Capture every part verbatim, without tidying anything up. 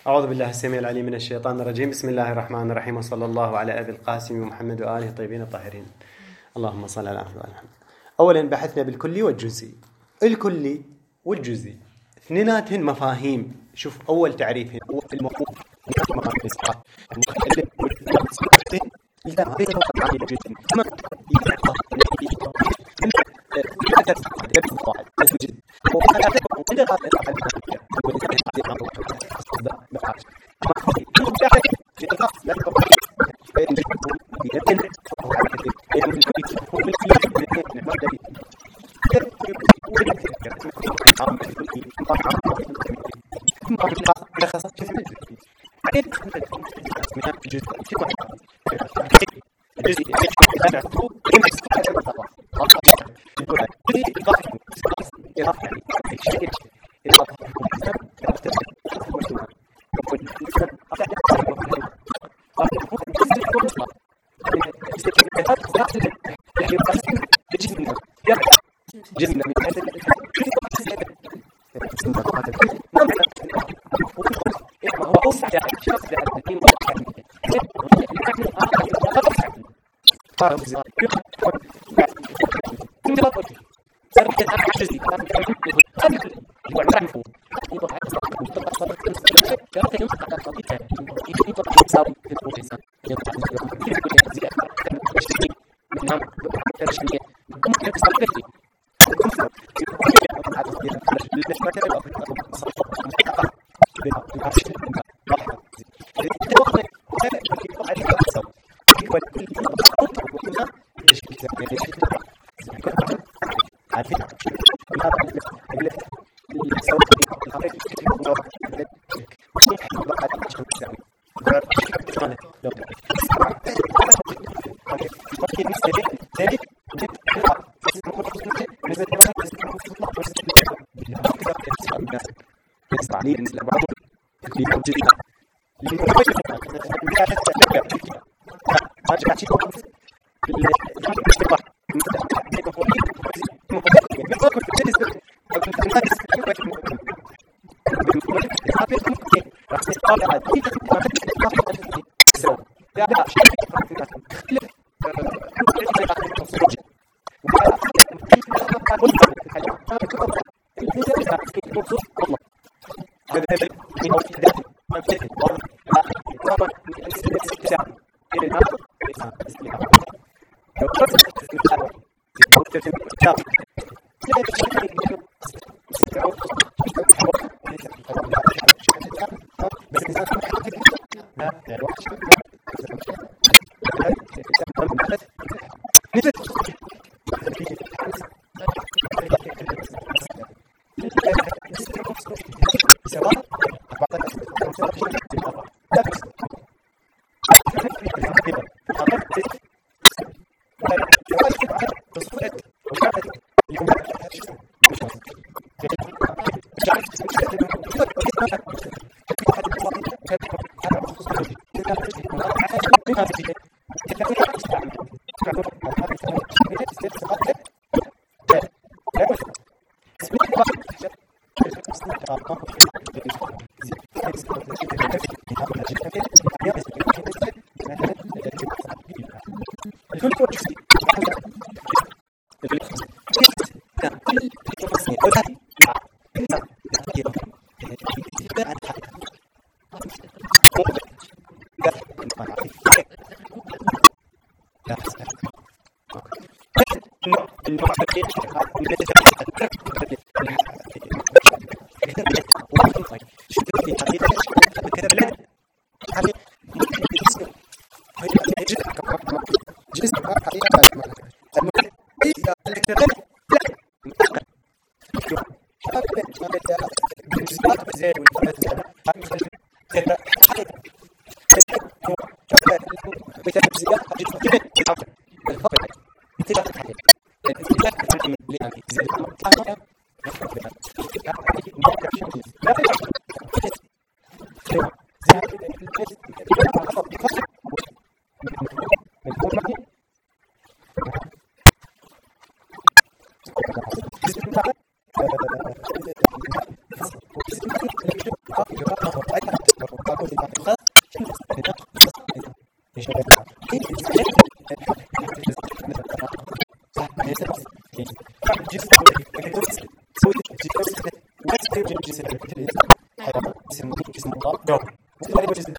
أعوذ بالله السميع العليم من الشيطان الرجيم. بسم الله الرحمن الرحيم، وصلى الله على أبي القاسم ومحمد وآله الطيبين الطاهرين. اللهم صل على محمد وآل محمد. أولا بحثنا بالكلي والجزئي. الكلي والجزئي اثنيناتهن مفاهيم. شوف أول تعريف هنا هو المفهوم جسم جسم مضاد جوهر قريب وجزء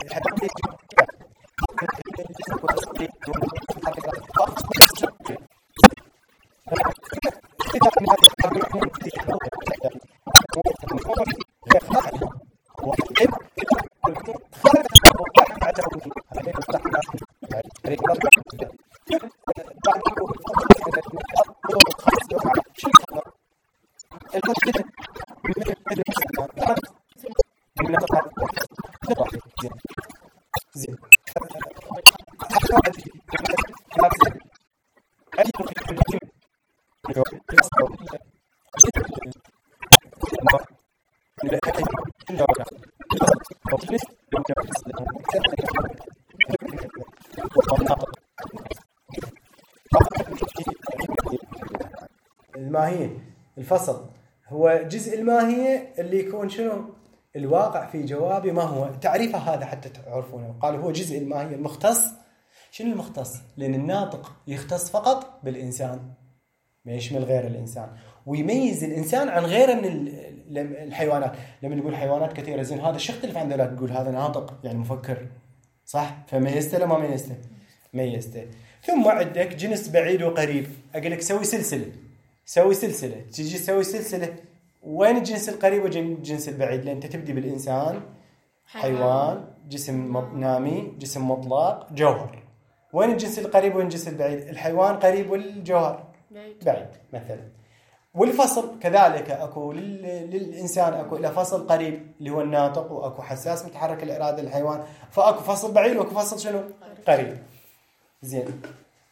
الماهية الفصل هو جزء الماهية اللي يكون شنو الواقع في جوابي ما هو تعريفه هذا حتى تعرفونه. قال هو جزء الماهية المختص. شنو المختص؟ لأن الناطق يختص فقط بالإنسان ما يشمل غير الإنسان ويميز الإنسان عن غيره من الحيوانات. لما نقول حيوانات كثيرة زين هذا شو يختلف عن ذلك؟ تقول هذا ناطق يعني مفكر صح؟ فميزته لما ميزته ميزته. ثم عندك جنس بعيد وقريب. أقول لك سوي سلسلة سوي سلسلة تيجي تسوي سلسلة وين الجنس القريب والجنس البعيد؟ لأن أنت تبدي بالإنسان حيوان جسم نامي جسم مطلق جوهر. وين الجنس القريب وين الجنس البعيد؟ الحيوان قريب والجوهر بعيد, بعيد مثلا. والفصل كذلك أكو للإنسان أكو إلى فصل قريب اللي هو الناطق وأكو حساس متحرك الإرادة للحيوان. فأكو فصل بعيد وأكو فصل شنو قريب. زين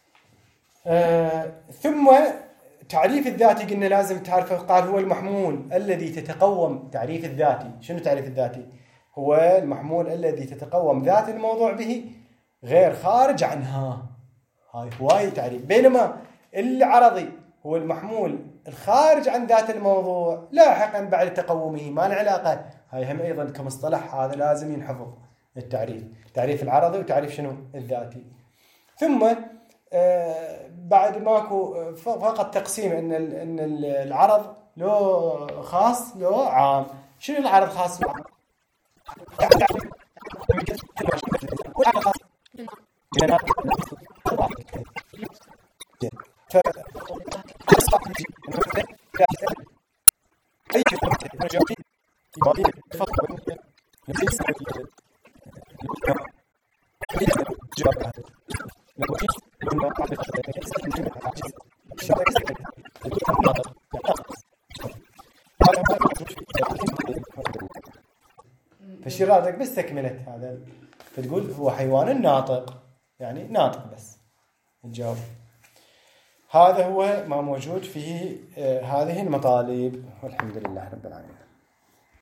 آه ثم تعريف الذاتي قلنا لازم تعرفه. قال هو المحمول الذي تتقوم تعريف الذاتي. شنو تعريف الذاتي؟ هو المحمول الذي تتقوم ذات الموضوع به غير خارج عنها. هاي هواي تعريف. بينما العرضي هو المحمول الخارج عن ذات الموضوع لاحقا بعد تقومه ما له علاقة. هاي هم أيضا كمصطلح هذا لازم ينحفظ التعريف. تعريف العرضي وتعريف شنو الذاتي. ثم آه بعد ماكو فقط تقسيم ان ان العرض له خاص له عام. شنو العرض خاص له عام؟ فشيراتك بس تكملت هذا فتقول هو حيوان ناطق يعني ناطق بس الجواب. هذا هو ما موجود في هذه المطالب والحمد لله رب العالمين.